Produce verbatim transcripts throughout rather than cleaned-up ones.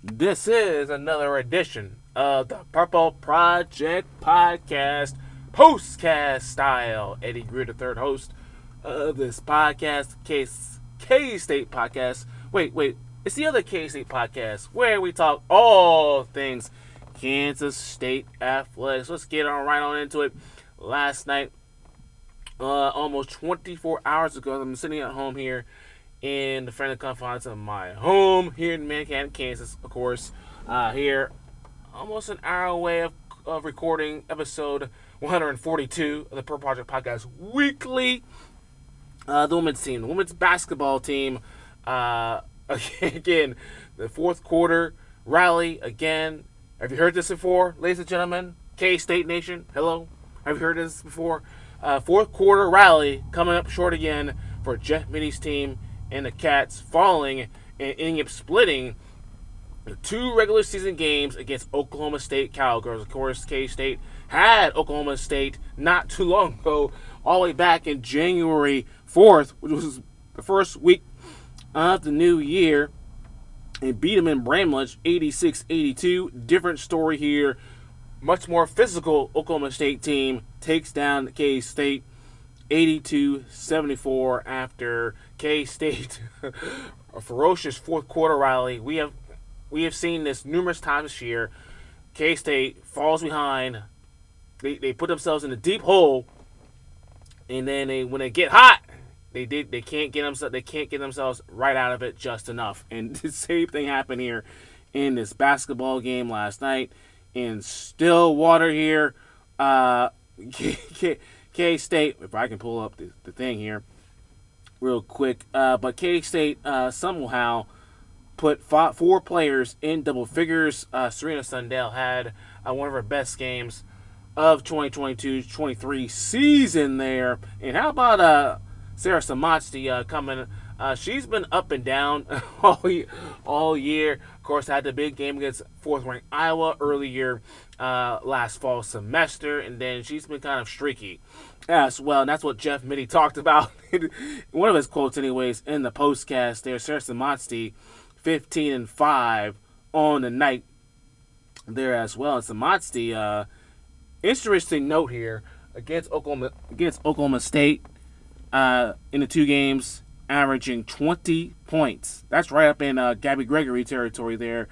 This is another edition of the Purple Project Podcast, postcast style. Eddie Greer, the third host of this podcast, K K-State Podcast. Wait, wait, it's the other K-State Podcast where we talk all things Kansas State athletics. Let's get on right on into it. Last night, uh, almost twenty-four hours ago, I'm sitting at home here in the friendly confines of my home here in Mankato, Kansas, of course. Uh, here, almost an hour away of, of recording episode one forty-two of the Purple Project Podcast Weekly. Uh, the women's team, the women's basketball team, uh, again, the fourth quarter rally again. Have you heard this before, ladies and gentlemen? K-State Nation, hello. Have you heard this before? Uh, fourth quarter rally coming up short again for Jeff Mitty's team and the Cats, falling and ending up splitting the two regular season games against Oklahoma State Cowgirls. Of course, K-State had Oklahoma State not too long ago, all the way back in January fourth, which was the first week of the new year, and beat them in Bramlage eighty-six eighty-two. Different story here. Much more physical Oklahoma State team takes down K-State eighty-two seventy-four after K-State a ferocious fourth quarter rally. We have we have seen this numerous times this year. K-State falls behind. They, they put themselves in a deep hole, and then they when they get hot, they did they can't get themselves they can't get themselves right out of it just enough. And the same thing happened here in this basketball game last night in Stillwater here. Uh, K-State, if I can pull up the, the thing here real quick, uh, but K-State uh, somehow put five, four players in double figures. Uh, Serena Sundell had uh, one of her best games of twenty twenty-two twenty-three season there. And how about uh, Sarah Samatsky uh, coming? Uh, she's been up and down all year, all year. Of course, had the big game against fourth-ranked Iowa earlier uh, last fall semester, and then she's been kind of streaky as well. And that's what Jeff Mitty talked about in one of his quotes, anyways, in the postcast there. Sarah Samatsky, fifteen and five on the night there as well. And Samatsky, uh, interesting note here against Oklahoma against Oklahoma State uh, in the two games, averaging twenty points. That's right up in uh, Gabby Gregory territory there.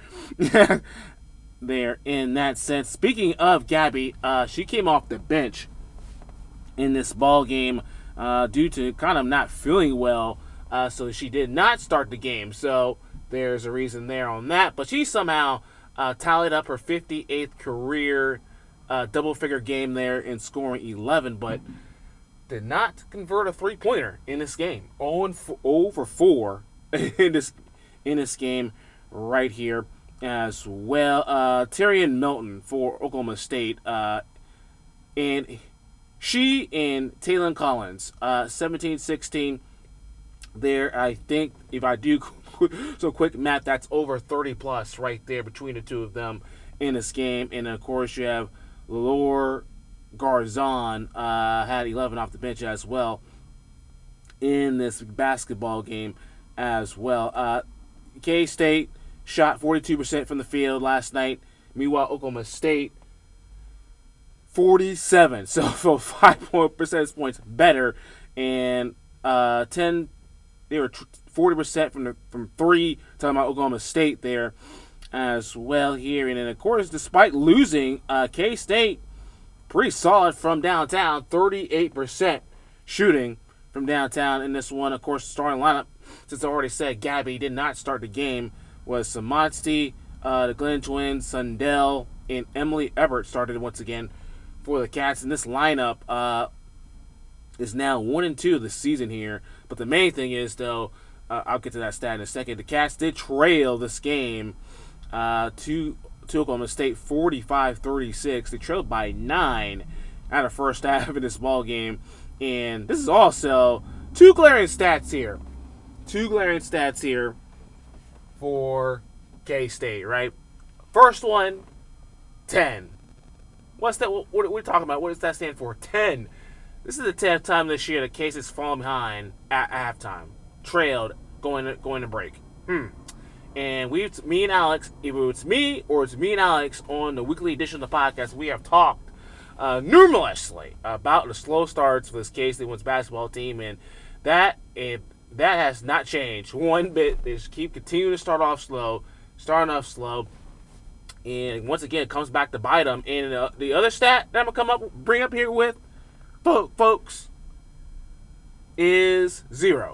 there in that sense. Speaking of Gabby, uh, she came off the bench in this ball game uh, due to kind of not feeling well. Uh, so she did not start the game. So there's a reason there on that. But she somehow uh, tallied up her fifty-eighth career uh, double-figure game there in scoring eleven. But did not convert a three-pointer in this game. zero for four in this in this game right here as well. Uh, Terrian Milton for Oklahoma State, uh, and she and Taylon Collins, uh, seventeen sixteen there. I think if I do so quick math, that's over thirty plus right there between the two of them in this game. And of course, you have Laure Garzon uh, had eleven off the bench as well in this basketball game as well. Uh, K-State shot forty-two percent from the field last night. Meanwhile, Oklahoma State, forty-seven. So, so five percentage points better. And uh, ten, they were forty percent from the, from three. Talking about Oklahoma State there as well here. And then, of course, despite losing, uh, K-State pretty solid from downtown, thirty-eight percent shooting from downtown in this one. Of course, starting lineup, since I already said Gabby did not start the game, was Samatsky, uh, the Glenn Twins, Sundell, and Emily Everett started once again for the Cats. And this lineup uh, is now one and two this season here. But the main thing is, though, uh, I'll get to that stat in a second. The Cats did trail this game uh, to to Oklahoma State forty-five thirty-six. They trailed by nine at the first half of this ball game. And this is also two glaring stats here. Two glaring stats here for K-State, right? First one, ten. What's that? What, what are we talking about? What does that stand for? ten. This is the tenth time this year that K-State's fallen behind at halftime. Trailed going to, going to break. Hmm. And we, me and Alex, either it's me or it's me and Alex on the weekly edition of the podcast, we have talked uh, numerously about the slow starts for this K-State women's basketball team, and that it, that has not changed one bit. They just keep continuing to start off slow, starting off slow, and once again it comes back to bite them. And uh, the other stat that I'm gonna come up bring up here with, folks, is zero.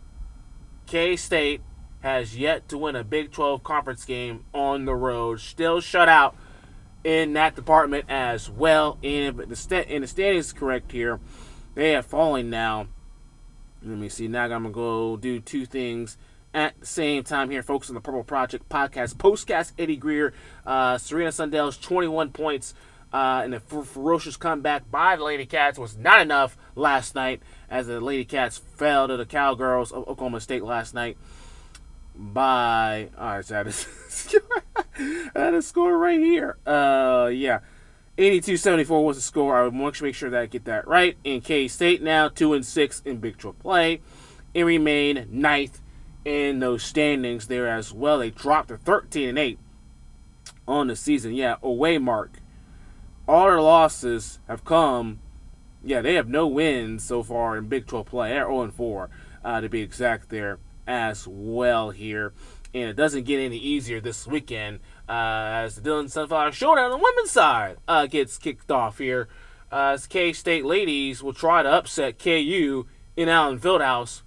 K-State has yet to win a Big twelve conference game on the road. Still shut out in that department as well. And the st- and the standings correct here. They have fallen now. Let me see. Now I'm gonna go do two things at the same time here, folks. On the Purple Project podcast, postcast Eddie Greer, uh, Serena Sundell's twenty-one points. Uh, and the f- ferocious comeback by the Lady Cats was not enough last night, as the Lady Cats fell to the Cowgirls of Oklahoma State last night by, all right, so I had a, I had a score right here. Uh, yeah, eighty-two seventy-four was the score. I want to make sure that I get that right. In K-State now, two and six in Big twelve play, and remain ninth in those standings there as well. They dropped to thirteen and eight on the season. Yeah, away mark. All their losses have come, yeah, they have no wins so far in Big twelve play. They're oh and four, uh, to be exact there as well here. And it doesn't get any easier this weekend uh, as the Dillon Sunflower Showdown on the women's side uh, gets kicked off here. Uh, as K-State ladies will try to upset K U in Allen Fieldhouse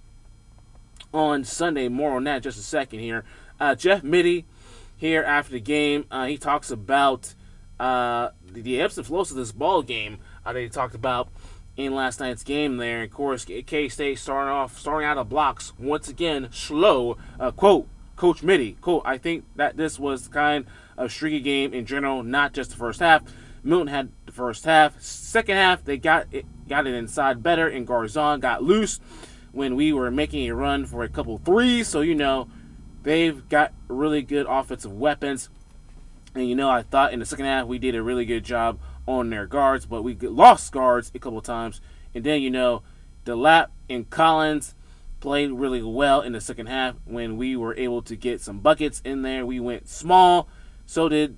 on Sunday. More on that in just a second here. Uh, Jeff Mittie here after the game, uh, he talks about Uh, the, the ebbs and flows of this ball game uh, that he talked about in last night's game there. Of course, K-State starting off, starting out of blocks once again slow. Uh, quote, Coach Mittie, quote, I think that this was kind of streaky game in general, not just the first half. Milton had the first half. Second half, they got it, got it inside better, and Garzon got loose when we were making a run for a couple threes. So, you know, they've got really good offensive weapons. And, you know, I thought in the second half we did a really good job on their guards, but we lost guards a couple times. And then, you know, DeLapp and Collins played really well in the second half when we were able to get some buckets in there. We went small, so did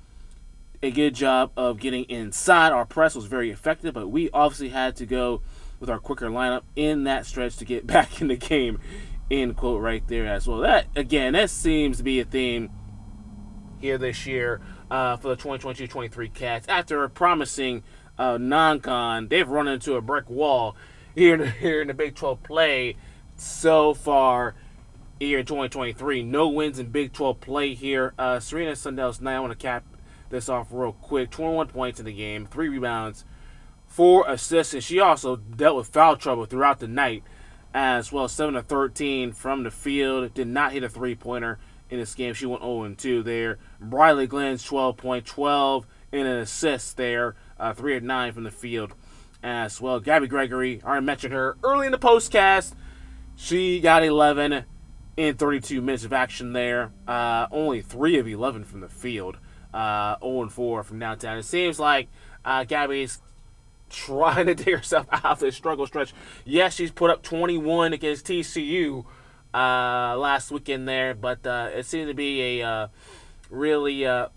a good job of getting inside. Our press was very effective, but we obviously had to go with our quicker lineup in that stretch to get back in the game, end quote right there as well. That, again, that seems to be a theme here this year uh, for the twenty twenty-two twenty-three Cats. After a promising uh, non-con, they've run into a brick wall here in, here in the Big twelve play so far here in twenty twenty-three. No wins in Big twelve play here. Uh, Serena Sundell's night, I want to cap this off real quick. twenty-one points in the game, three rebounds, four assists, and she also dealt with foul trouble throughout the night as well. seven of thirteen from the field. Did not hit a three-pointer in this game. She went oh and two there. Briley Glenn's twelve point, twelve and an assist there. Uh, three of nine from the field as well. Gabby Gregory, I already mentioned her early in the postcast. She got eleven in thirty-two minutes of action there. Uh, only three of eleven from the field. Uh, oh and four from downtown. It seems like uh, Gabby's trying to dig herself out of this struggle stretch. Yes, she's put up twenty-one against T C U Uh, last weekend there, but uh, it seemed to be a uh, really uh,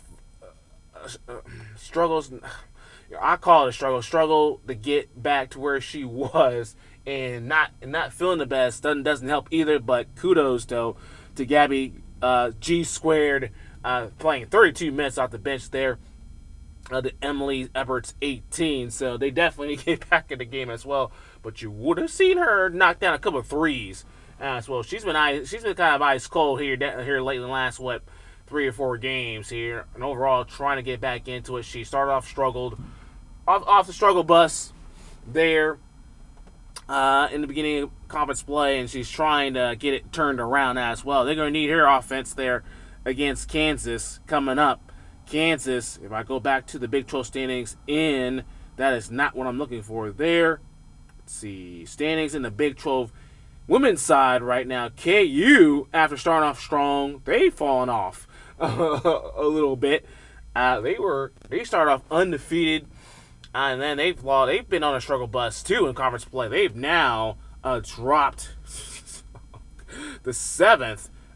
uh, struggles. I call it a struggle. Struggle to get back to where she was, and not and not feeling the best doesn't doesn't help either. But kudos though to Gabby uh, G squared uh, playing thirty-two minutes off the bench there. Uh, to Emily Everett's eighteen, so they definitely get back in the game as well. But you would have seen her knock down a couple of threes as well. She's been ice, she's been kind of ice cold here here lately in the last what three or four games here, and overall trying to get back into it. She started off struggled off off the struggle bus there uh, in the beginning of conference play, and she's trying to get it turned around as well. They're going to need her offense there against Kansas coming up. Kansas, if I go back to the Big twelve standings in, that is not what I'm looking for there. Let's see, standings in the Big twelve women's side right now. K U, after starting off strong, they've fallen off a little bit. Uh, they were they started off undefeated, uh, and then they've lost, they've been on a struggle bus too in conference play. They've now uh, dropped the seventh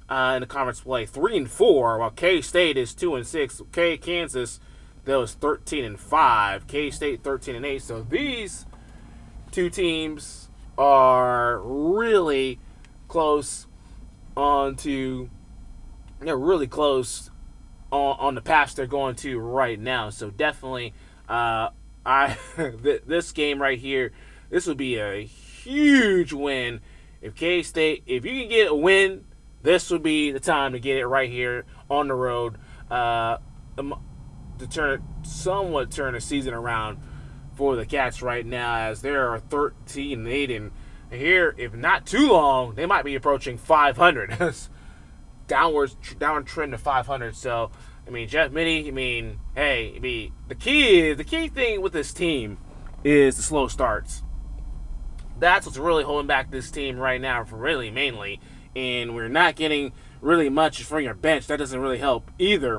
uh, in the conference play, three and four, while K-State is two and six. K Kansas, that was thirteen and five. K-State thirteen and eight. So these two teams are really close on to, they're really close on, on the path they're going to right now. So definitely, uh, I th- this game right here, this would be a huge win if K-State, if you can get a win, this would be the time to get it right here on the road, uh, to turn somewhat turn the season around for the Cats right now, as they are thirteen and eight, and here, if not too long, they might be approaching five hundred. Downwards, downward trend to five hundred. So, I mean, Jeff Mittie, I mean, hey, I mean, the key is the key thing with this team is the slow starts. That's what's really holding back this team right now, for really mainly. And we're not getting really much from your bench. That doesn't really help either.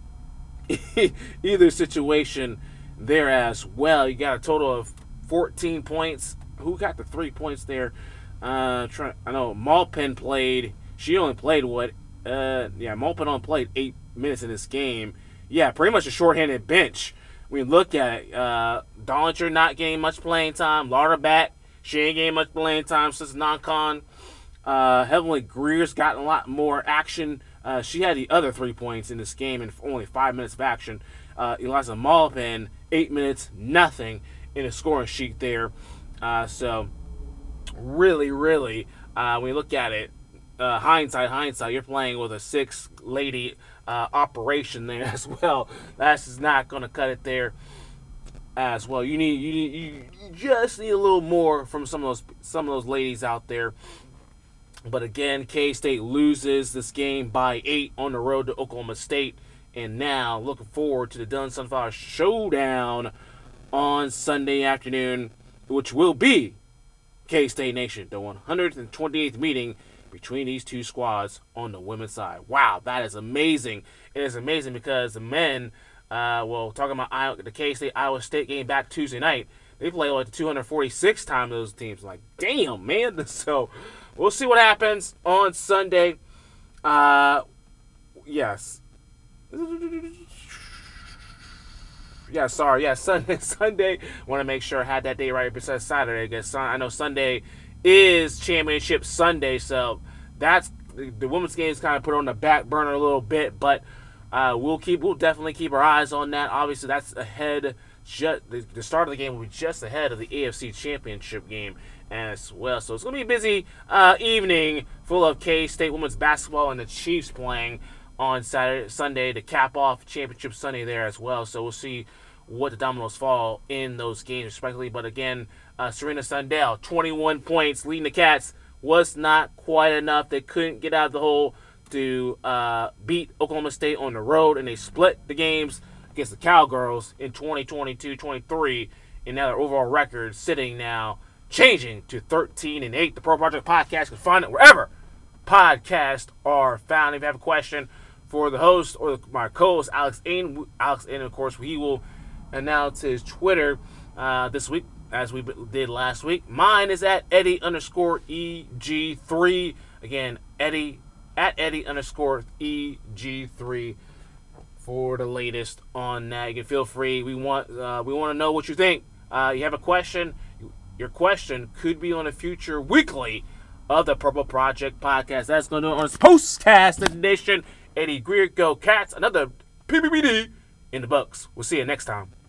Either situation there as well. You got a total of fourteen points. Who got the three points there? Uh, try, I know Malpin played. She only played what? Uh, yeah, Malpin only played eight minutes in this game. Yeah, pretty much a shorthanded bench. We look at it. Uh, Dollinger not getting much playing time. Laura back. She ain't getting much playing time since non-con. Uh, Heavenly Greer's gotten a lot more action. Uh, she had the other three points in this game and only five minutes of action. Uh, Eliza Malpin, eight minutes, nothing in the scoring sheet there. Uh, so, really, really, uh, when you look at it, uh, hindsight, hindsight, you're playing with a six-lady uh, operation there as well. That's just not going to cut it there as well. You need, you need, you just need a little more from some of those, some of those ladies out there. But again, K-State loses this game by eight on the road to Oklahoma State. And now, looking forward to the Dillon Sunflower Showdown on Sunday afternoon, which will be K-State Nation, the one hundred twenty-eighth meeting between these two squads on the women's side. Wow, that is amazing. It is amazing because the men, uh, well, talking about Iowa, the K-State Iowa State game back Tuesday night, they played like the two hundred forty-sixth time those teams. Like, damn, man. So, we'll see what happens on Sunday. Uh, yes. Yeah, sorry. Yeah, Sunday. Sunday. Want to make sure I had that day right besides Saturday. Because I know Sunday is Championship Sunday, so that's the women's game is kind of put on the back burner a little bit. But uh, we'll keep. We'll definitely keep our eyes on that. Obviously, that's ahead. Just the, the start of the game will be just ahead of the A F C Championship game as well. So it's going to be a busy uh, evening full of K-State women's basketball and the Chiefs playing on Saturday, Sunday to cap off Championship Sunday there as well. So we'll see what the dominoes fall in those games respectively. But again, uh, Serena Sundell, twenty-one points, leading the Cats, was not quite enough. They couldn't get out of the hole to uh, beat Oklahoma State on the road, and they split the games against the Cowgirls in twenty twenty-two twenty-three, and now their overall record sitting now changing to thirteen and eight. The Pro Project Podcast, can find it wherever podcasts are found. If you have a question for the host or my co-host, Alex Ain, Alex Ain, of course, he will announce his Twitter uh, this week, as we did last week. Mine is at Eddie underscore E G three. Again, Eddie, at Eddie underscore E G three for the latest on that. You can feel free. We want uh, we want to know what you think. Uh, you have a question, your question could be on a future weekly of the Purple Project Podcast. That's going to do it on its postcast edition. Eddie Greer, go Cats. Another P B B D in the books. We'll see you next time.